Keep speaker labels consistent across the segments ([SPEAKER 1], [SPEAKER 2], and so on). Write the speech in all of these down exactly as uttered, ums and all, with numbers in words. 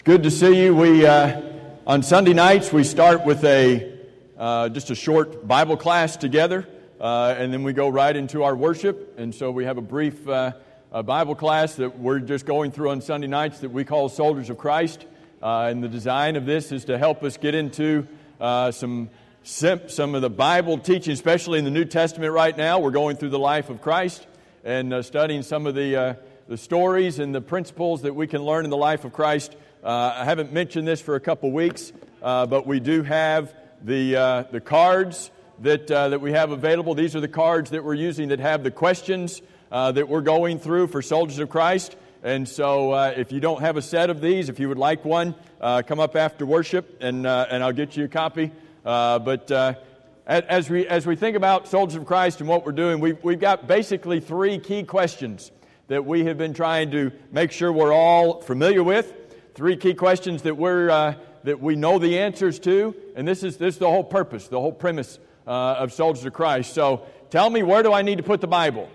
[SPEAKER 1] Good to see you. We uh, on Sunday nights we start with a uh, just a short Bible class together, uh, and then we go right into our worship. And so we have a brief uh, a Bible class that we're just going through on Sunday nights that we call Soldiers of Christ. Uh, and the design of this is to help us get into uh, some some of the Bible teaching, especially in the New Testament right now. We're going through the life of Christ and uh, studying some of the uh, the stories and the principles that we can learn in the life of Christ. Uh, I haven't mentioned this for a couple weeks, uh, but we do have the uh, the cards that uh, that we have available. These are the cards that we're using that have the questions uh, that we're going through for Soldiers of Christ. And so, uh, if you don't have a set of these, if you would like one, uh, come up after worship, and uh, and I'll get you a copy. Uh, but uh, as we as we think about Soldiers of Christ and what we're doing, we've we've got basically three key questions that we have been trying to make sure we're all familiar with. Three key questions that we're uh, that we know the answers to, and this is this is the whole purpose, the whole premise uh, of Soldiers of Christ. So, tell me, where do I need to put the Bible?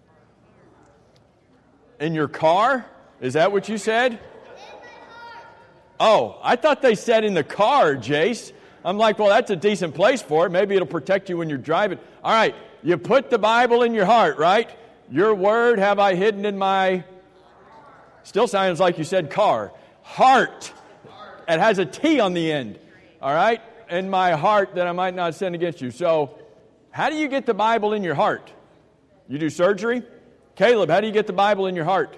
[SPEAKER 1] In your car? Is that what you said? Oh, I thought they said in the car, Jace. I'm like, well, that's a decent place for it. Maybe it'll protect you when you're driving. All right, you put the Bible in your heart, right? Your word have I hidden in my... Still sounds like you said car. Heart. It has a T on the end. All right? In my heart that I might not sin against you. So, how do you get the Bible in your heart? You do surgery? Caleb, how do you get the Bible in your heart?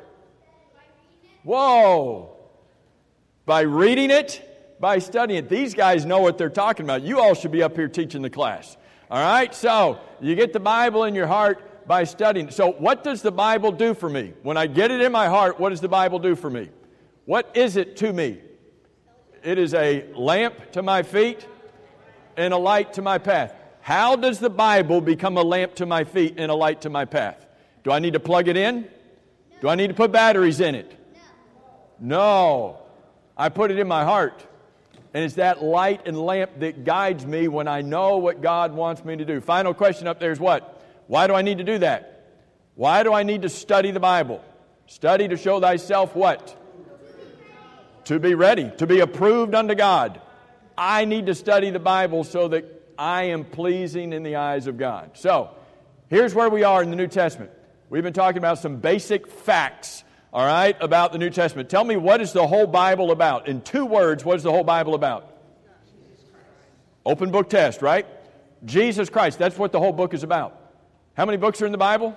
[SPEAKER 1] Whoa! By reading it, by studying it. These guys know what they're talking about. You all should be up here teaching the class. All right? So, you get the Bible in your heart by studying. So, what does the Bible do for me? When I get it in my heart, what does the Bible do for me? What is it to me? It is a lamp to my feet and a light to my path. How does the Bible become a lamp to my feet and a light to my path? Do I need to plug it in? Do I need to put batteries in it? No. I put it in my heart. And it's that light and lamp that guides me when I know what God wants me to do. Final question up there is what? Why do I need to do that? Why do I need to study the Bible? Study to show thyself what? To be ready, to be approved unto God. I need to study the Bible so that I am pleasing in the eyes of God. So, here's where we are in the New Testament. We've been talking about some basic facts, all right, about the New Testament. Tell me, what is the whole Bible about? In two words, what is the whole Bible about? Open book test, right? Jesus Christ, that's what the whole book is about. How many books are in the Bible?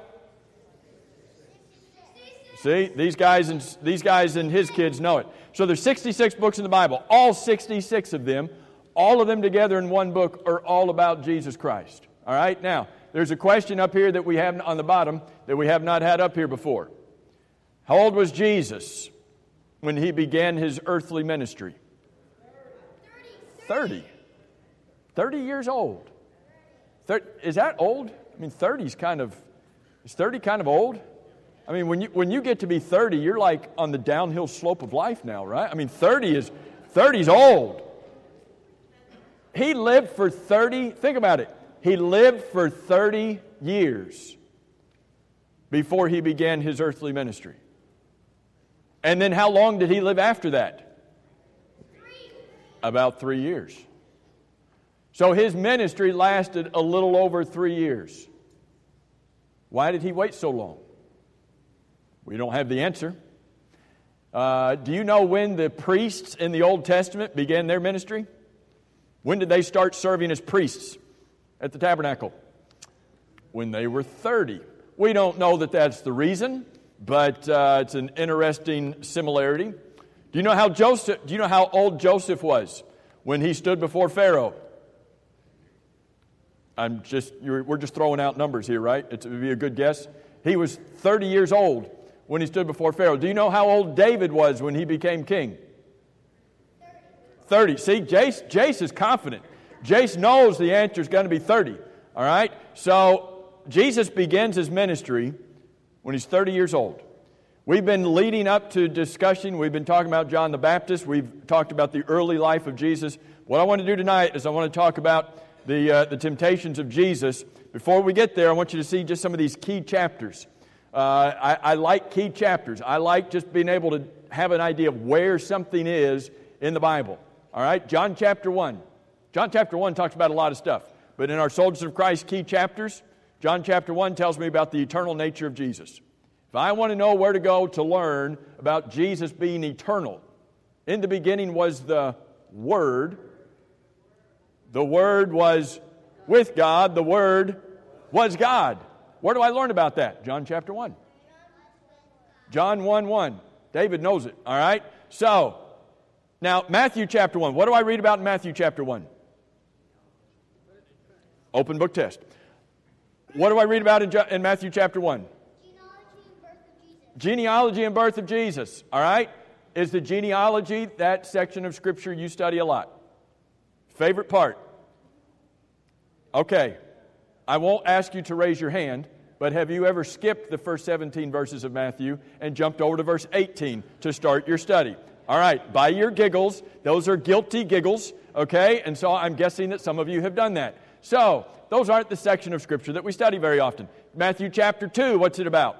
[SPEAKER 1] See, these guys and these guys and his kids know it. So there's sixty-six books in the Bible. All sixty-six of them, all of them together in one book, are all about Jesus Christ. All right? Now, there's a question up here that we have on the bottom that we have not had up here before. How old was Jesus when he began his earthly ministry? Thirty. Thirty years old. thirty, is that old? I mean, thirty is kind of, is thirty kind of old? I mean, when you when you get to be thirty, you're like on the downhill slope of life now, right? I mean, thirty is thirty's old. He lived for thirty, think about it. He lived for thirty years before he began his earthly ministry. And then how long did he live after that? About three years. So his ministry lasted a little over three years. Why did he wait so long? We don't have the answer. Uh, do you know when the priests in the Old Testament began their ministry? When did they start serving as priests at the tabernacle? When they were thirty. We don't know that that's the reason, but uh, it's an interesting similarity. Do you know how Joseph? Do you know how old Joseph was when he stood before Pharaoh? I'm just you're, we're just throwing out numbers here, right? It would be a good guess. He was thirty years old when he stood before Pharaoh. Do you know how old David was when he became king? thirty. See, Jace, Jace is confident. Jace knows the answer is going to be thirty. All right? So, Jesus begins his ministry when he's thirty years old. We've been leading up to discussion. We've been talking about John the Baptist. We've talked about the early life of Jesus. What I want to do tonight is I want to talk about the uh, the temptations of Jesus. Before we get there, I want you to see just some of these key chapters. Uh, I, I like key chapters. I like just being able to have an idea of where something is in the Bible. All right, John chapter one. John chapter one talks about a lot of stuff. But in our Soldiers of Christ key chapters, John chapter one tells me about the eternal nature of Jesus. If I want to know where to go to learn about Jesus being eternal, in the beginning was the Word. The Word was with God. The Word was God. Where do I learn about that? John chapter one. John one one. David knows it, all right? So, now Matthew chapter one. What do I read about in Matthew chapter one? Open book test. What do I read about in, in Matthew chapter one? Genealogy and birth of Jesus, all right? Is the genealogy that section of Scripture you study a lot? Favorite part? Okay. I won't ask you to raise your hand, but have you ever skipped the first seventeen verses of Matthew and jumped over to verse eighteen to start your study? All right, by your giggles, those are guilty giggles, okay? And so I'm guessing that some of you have done that. So, those aren't the section of Scripture that we study very often. Matthew chapter two, what's it about?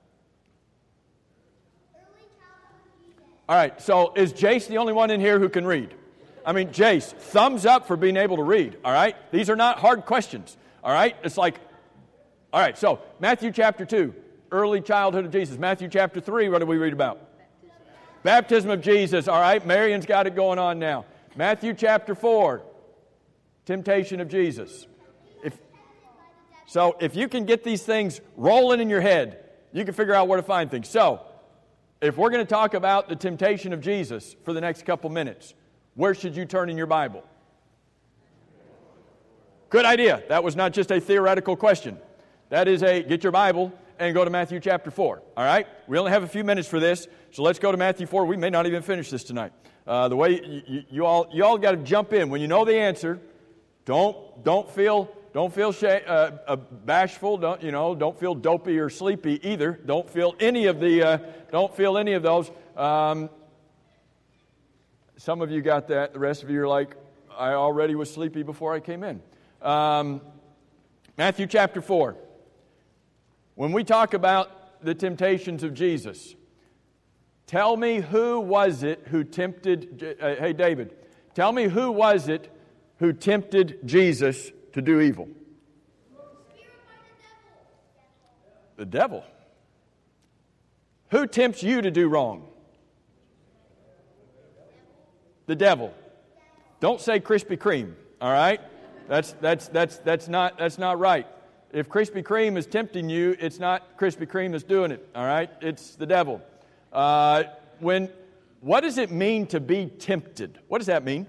[SPEAKER 1] All right, so is Jace the only one in here who can read? I mean, Jace, thumbs up for being able to read, all right? These are not hard questions, all right? It's like, all right, so Matthew chapter two, early childhood of Jesus. Matthew chapter three, what do we read about? Baptism, Baptism of Jesus, all right? Marion's got it going on now. Matthew chapter four, temptation of Jesus. If, so if you can get these things rolling in your head, you can figure out where to find things. So, if we're going to talk about the temptation of Jesus for the next couple minutes, where should you turn in your Bible? Good idea. That was not just a theoretical question. That is a, get your Bible and go to Matthew chapter four. All right? We only have a few minutes for this, so let's go to Matthew four. We may not even finish this tonight. Uh, the way you, you, you all you all got to jump in. When you know the answer, don't don't feel don't feel sh- uh, uh, bashful. Don't you know? Don't feel dopey or sleepy either. Don't feel any of the uh, don't feel any of those. Um, some of you got that. The rest of you are like, I already was sleepy before I came in. Um, Matthew chapter four. When we talk about the temptations of Jesus, tell me who was it who tempted, uh, hey David, tell me who was it who tempted Jesus to do evil? The devil. Who tempts you to do wrong? The devil. Don't say Krispy Kreme, all right? That's that's that's that's not that's not right. If Krispy Kreme is tempting you, it's not Krispy Kreme that's doing it, all right? It's the devil. Uh, when what does it mean to be tempted? What does that mean?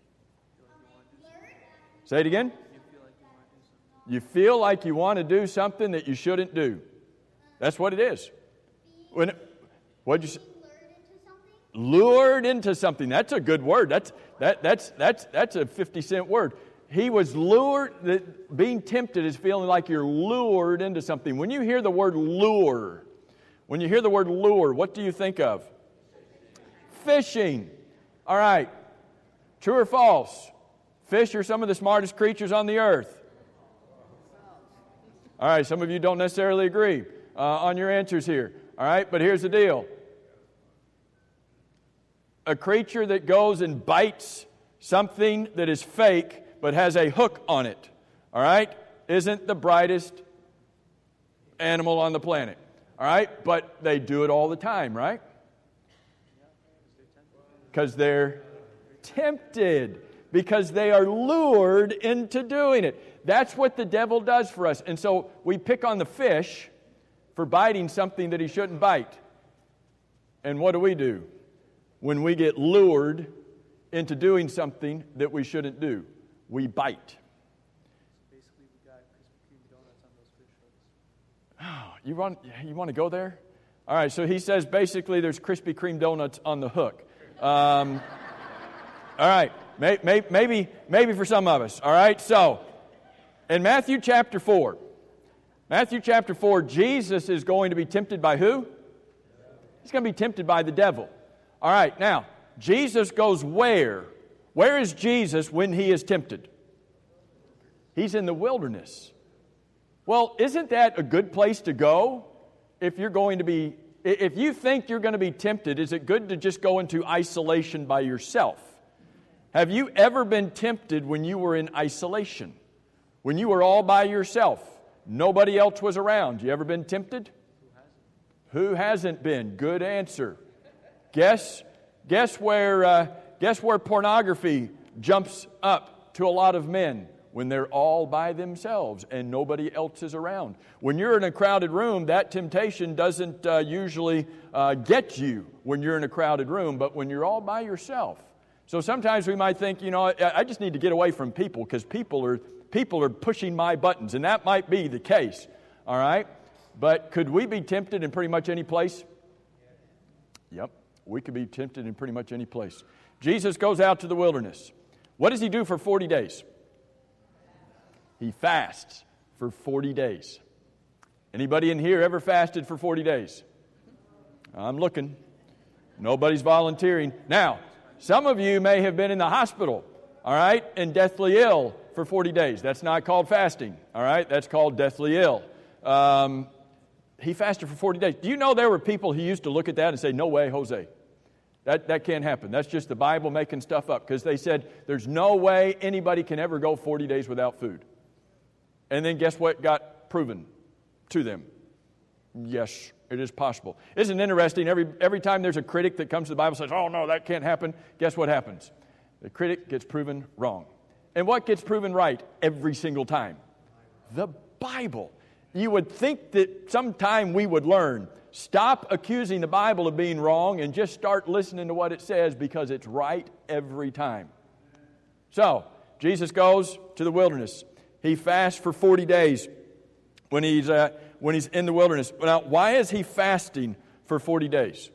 [SPEAKER 1] Say it again. You feel like you want to do something that you shouldn't do. That's what it is. When what'd you say? Lured into something. That's a good word. That's that that's that's that's a fifty cent word. He was lured. That being tempted is feeling like you're lured into something. When you hear the word lure, when you hear the word lure, what do you think of? Fishing. All right. True or false? Fish are some of the smartest creatures on the earth. All right, some of you don't necessarily agree uh, on your answers here. All right, but here's the deal. A creature that goes and bites something that is fake but has a hook on it, all right, isn't the brightest animal on the planet. All right, but they do it all the time, right? Because they're tempted. Because they are lured into doing it. That's what the devil does for us. And so we pick on the fish for biting something that he shouldn't bite. And what do we do when we get lured into doing something that we shouldn't do? We bite.
[SPEAKER 2] Basically, we got Krispy Kreme donuts on those fish hooks.
[SPEAKER 1] Oh, you want, you want to go there? All right, so he says basically there's Krispy Kreme donuts on the hook. Um, all right. Maybe, maybe for some of us, all right? So, in Matthew chapter four, Matthew chapter four, Jesus is going to be tempted by who? He's going to be tempted by the devil. All right, now, Jesus goes where? Where is Jesus when he is tempted? He's in the wilderness. Well, isn't that a good place to go if you're going to be, If you think you're going to be tempted, is it good to just go into isolation by yourself? Have you ever been tempted when you were in isolation? When you were all by yourself? Nobody else was around. You ever been tempted? Who hasn't been? Good answer. Guess, guess where, uh, guess where pornography jumps up to a lot of men? When they're all by themselves and nobody else is around. When you're in a crowded room, that temptation doesn't uh, usually uh, get you when you're in a crowded room, but when you're all by yourself. So sometimes we might think, you know, I, I just need to get away from people because people are people are pushing my buttons, and that might be the case. All right? But could we be tempted in pretty much any place? Yep, we could be tempted in pretty much any place. Jesus goes out to the wilderness. What does he do for forty days? He fasts for forty days. Anybody in here ever fasted for forty days? I'm looking. Nobody's volunteering. Now, some of you may have been in the hospital, all right, and deathly ill for forty days. That's not called fasting, all right? That's called deathly ill. Um, he fasted for forty days. Do you know there were people who used to look at that and say, no way, Jose. That, that can't happen. That's just the Bible making stuff up, because they said there's no way anybody can ever go forty days without food. And then guess what got proven to them? Yes, it is possible. Isn't it interesting? Every, every time there's a critic that comes to the Bible and says, oh, no, that can't happen, guess what happens? The critic gets proven wrong. And what gets proven right every single time? The Bible. You would think that sometime we would learn. Stop accusing the Bible of being wrong and just start listening to what it says, because it's right every time. So, Jesus goes to the wilderness. He fasts for forty days when he's, uh, when he's in the wilderness. Now, why is he fasting for forty days?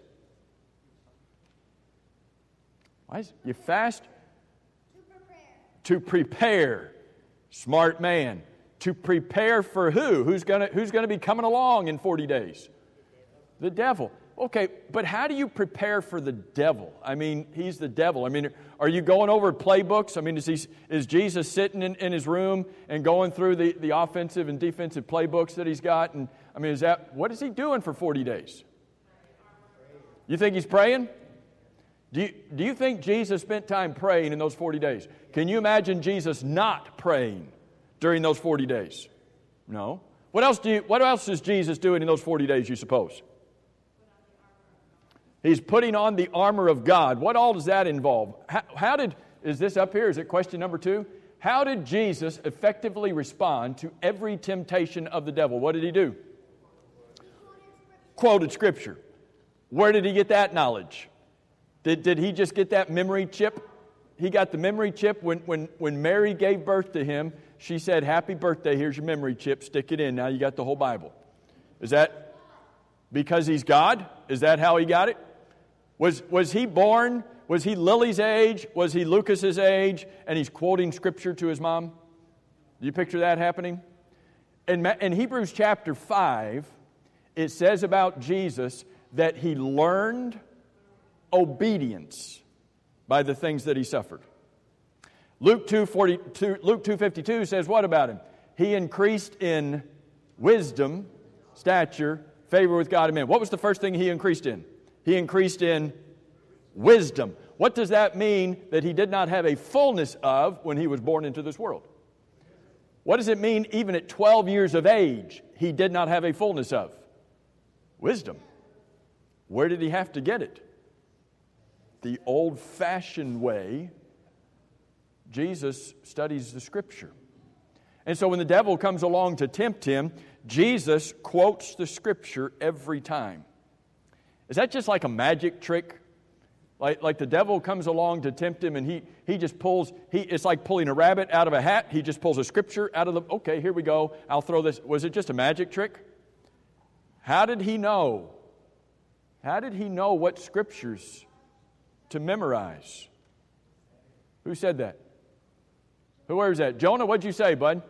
[SPEAKER 1] Why is, you fast?
[SPEAKER 3] To prepare.
[SPEAKER 1] To prepare. Smart man. To prepare for who? Who's going to who's going to be coming along in forty days? The devil. Okay, but how do you prepare for the devil? I mean, he's the devil. I mean, are you going over playbooks? I mean, is, he, is Jesus sitting in, in his room and going through the, the offensive and defensive playbooks that he's got? And I mean, is that, what is he doing for forty days? You think he's praying? Do you, do you think Jesus spent time praying in those forty days? Can you imagine Jesus not praying during those forty days? No. What else do you, what else is Jesus doing in those forty days, you suppose? He's putting on the armor of God. What all does that involve? How, how did, is this up here? Is it question number two? How did Jesus effectively respond to every temptation of the devil? What did he do? Quoted Scripture. Where did he get that knowledge? Did, did he just get that memory chip? He got the memory chip when, when, when Mary gave birth to him. She said, happy birthday, here's your memory chip, stick it in. Now you got the whole Bible. Is that because he's God? Is that how he got it? Was, was he born, was he Lily's age, was he Lucas's age, and he's quoting Scripture to his mom? Do you picture that happening? In, in Hebrews chapter five, it says about Jesus that he learned obedience by the things that he suffered. Luke two forty-two, Luke two fifty-two says what about him? He increased in wisdom, stature, favor with God and men. What was the first thing he increased in? He increased in wisdom. What does that mean that he did not have a fullness of when he was born into this world? What does it mean even at twelve years of age he did not have a fullness of? Wisdom. Where did he have to get it? The old-fashioned way. Jesus studies the Scripture. And so when the devil comes along to tempt him, Jesus quotes the Scripture every time. Is that just like a magic trick? Like, like the devil comes along to tempt him and he, he just pulls, he, it's like pulling a rabbit out of a hat. He just pulls a Scripture out of the, okay, here we go. I'll throw this. Was it just a magic trick? How did he know? How did he know what Scriptures to memorize? Who said that? Who, where is that? Jonah, what'd you say, bud?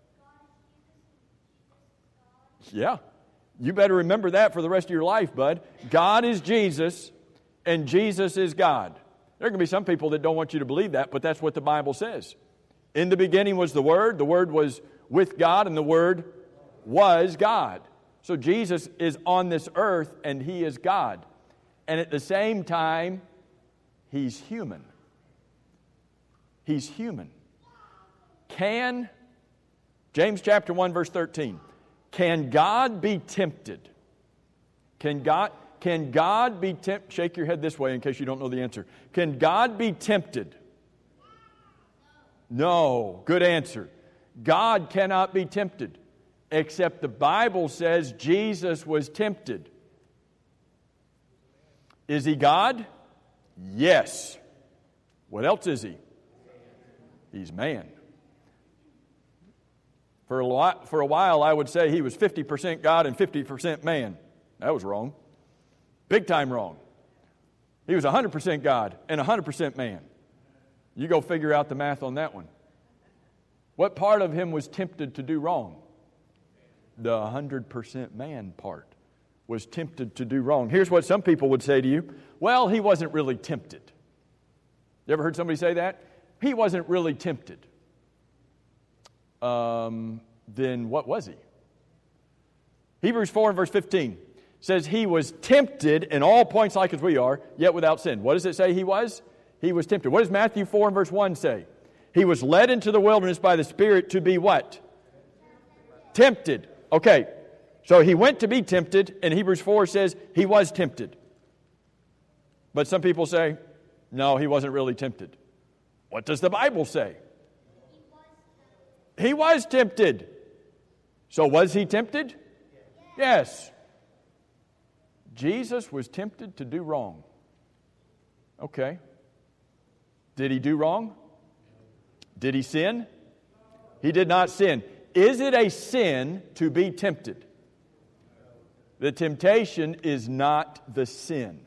[SPEAKER 1] Yeah. You better remember that for the rest of your life, bud. God is Jesus, and Jesus is God. There are going to be some people that don't want you to believe that, but that's what the Bible says. In the beginning was the Word. The Word was with God, and the Word was God. So Jesus is on this earth and He is God. And at the same time, He's human. He's human. Can, James chapter one verse thirteen, can God be tempted? Can God, can God be tempted? Shake your head this way in case you don't know the answer. Can God be tempted? No. Good answer. God cannot be tempted, except the Bible says Jesus was tempted. Is He God? Yes. What else is He? He's man. For a while, for a while, I would say He was fifty percent God and fifty percent man. That was wrong. Big time wrong. He was one hundred percent God and one hundred percent man. You go figure out the math on that one. What part of Him was tempted to do wrong? The one hundred percent man part was tempted to do wrong. Here's what some people would say to you. Well, He wasn't really tempted. You ever heard somebody say that? He wasn't really tempted. Um, then what was He? Hebrews four and verse fifteen says He was tempted in all points like as we are, yet without sin. What does it say He was? He was tempted. What does Matthew four and verse one say? He was led into the wilderness by the Spirit to be what? Tempted. Okay, so He went to be tempted, and Hebrews four says He was tempted. But some people say, no, He wasn't really tempted. What does the Bible say? He was tempted. So was He tempted? Yes. Jesus was tempted to do wrong. Okay. Did He do wrong? Did He sin? He did not sin. Is it a sin to be tempted? The temptation is not the sin.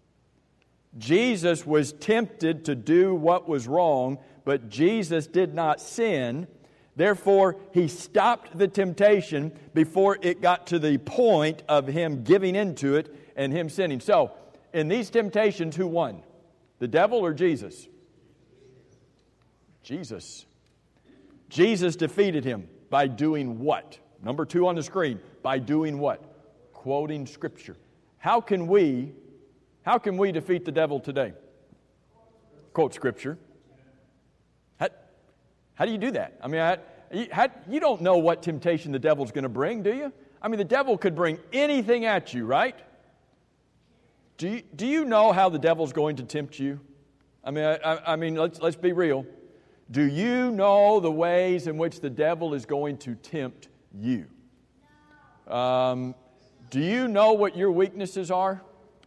[SPEAKER 1] Jesus was tempted to do what was wrong, but Jesus did not sin. Therefore, He stopped the temptation before it got to the point of Him giving into it and Him sinning. So, in these temptations, who won? The devil or Jesus? Jesus. Jesus defeated him by doing what? Number two on the screen. By doing what? Quoting Scripture. How can we, how can we defeat the devil today? Quote Scripture. How, how do you do that? I mean, I, you, how, you don't know what temptation the devil's going to bring, do you? I mean, the devil could bring anything at you, right? Do you, do you know how the devil's going to tempt you? I mean, I, I mean, let's let's be real. Do you know the ways in which the devil is going to tempt you? Um, do you know what your weaknesses are?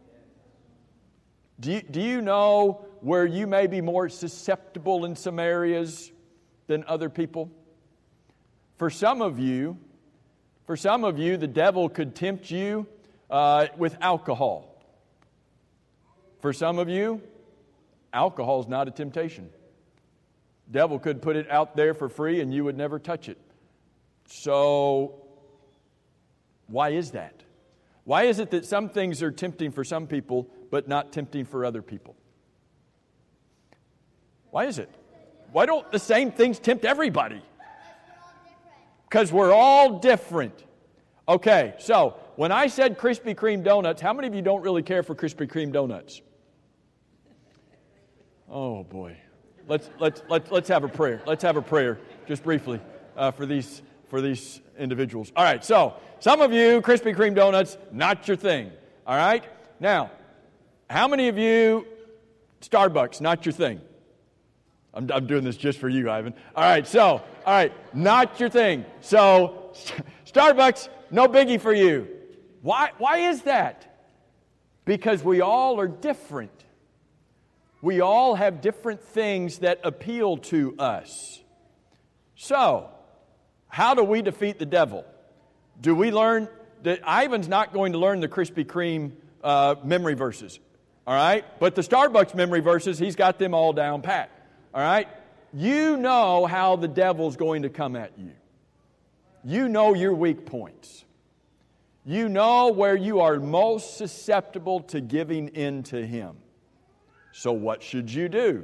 [SPEAKER 1] Do you, do you know where you may be more susceptible in some areas than other people? For some of you, for some of you, the devil could tempt you uh, with alcohol. For some of you, alcohol is not a temptation. Devil could put it out there for free and you would never touch it. So, why is that? Why is it that some things are tempting for some people but not tempting for other people? Why is it? Why don't the same things tempt everybody? Because we're all different. Okay, so when I said Krispy Kreme donuts, how many of you don't really care for Krispy Kreme donuts? Oh boy. Let's let's let's let's have a prayer. Let's have a prayer, just briefly, uh, for these for these individuals. All right. So some of you, Krispy Kreme donuts, not your thing. All right. Now, how many of you, Starbucks, not your thing? I'm I'm doing this just for you, Ivan. All right. So all right, not your thing. So Starbucks, no biggie for you. Why why is that? Because we all are different. We all have different things that appeal to us. So, how do we defeat the devil? Do we learn that Ivan's not going to learn the Krispy Kreme uh, memory verses, all right? But the Starbucks memory verses, he's got them all down pat, all right? You know how the devil's going to come at you. You know your weak points. You know where you are most susceptible to giving in to him. So what should you do?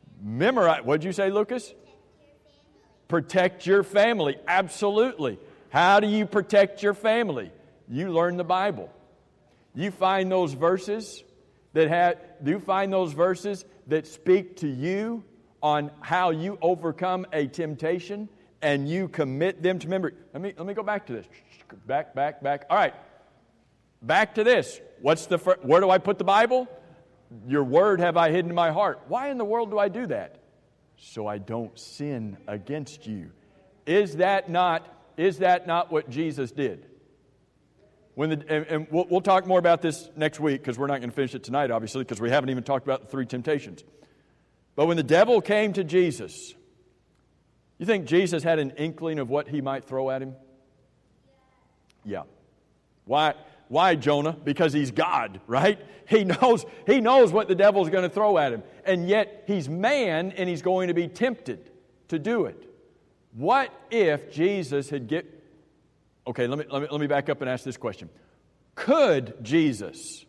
[SPEAKER 1] Memorize. What'd you say, Lucas? Protect your family. Absolutely. How do you protect your family? You learn the Bible. You find those verses that have, you find those verses that speak to you on how you overcome a temptation, and you commit them to memory. Let me, let me go back to this. Back, back, back. All right. Back to this. What's the fir- where do I put the Bible? Your word have I hidden in my heart. Why in the world do I do that? So I don't sin against you. Is that not, is that not what Jesus did? When the, and, and we'll, we'll talk more about this next week, because we're not going to finish it tonight, obviously, because we haven't even talked about the three temptations. But when the devil came to Jesus, you think Jesus had an inkling of what he might throw at him? Yeah. Why? Why, Jonah? Because he's God, right? He knows, he knows what the devil's going to throw at him. And yet he's man, and he's going to be tempted to do it. What if Jesus had get Okay, let me, let me let me back up and ask this question. Could Jesus,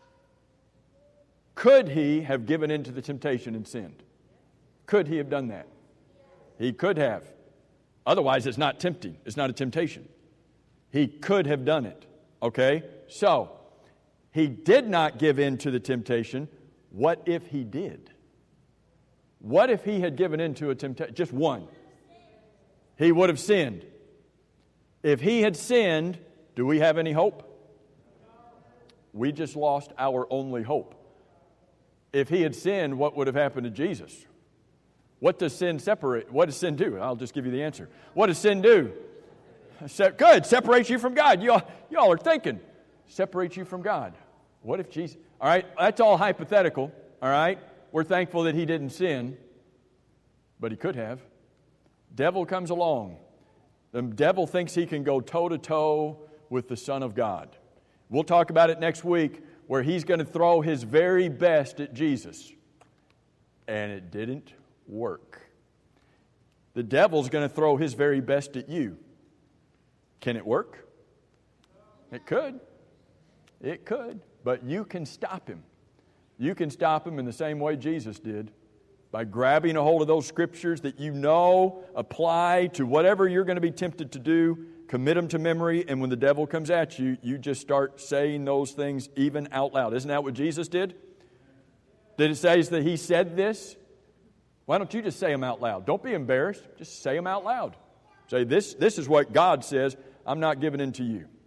[SPEAKER 1] could he have given in to the temptation and sinned? Could he have done that? He could have. Otherwise, it's not tempting. It's not a temptation. He could have done it. Okay? So, he did not give in to the temptation. What if he did? What if he had given in to a temptation? Just one. He would have sinned. If he had sinned, do we have any hope? We just lost our only hope. If he had sinned, what would have happened to Jesus? What does sin separate? What does sin do? I'll just give you the answer. What does sin do? Se- good, separates you from God. Y'all, y'all are thinking, separates you from God. What if Jesus... All right, that's all hypothetical, all right? We're thankful that he didn't sin, but he could have. Devil comes along. The devil thinks he can go toe-to-toe with the Son of God. We'll talk about it next week, where he's going to throw his very best at Jesus. And it didn't work. The devil's going to throw his very best at you. Can it work? It could. It could. But you can stop him. You can stop him in the same way Jesus did. By grabbing a hold of those scriptures that you know apply to whatever you're going to be tempted to do, commit them to memory, and when the devil comes at you, you just start saying those things even out loud. Isn't that what Jesus did? Did it say that he said this? Why don't you just say them out loud? Don't be embarrassed. Just say them out loud. Say, this, this is what God says. I'm not giving in to you.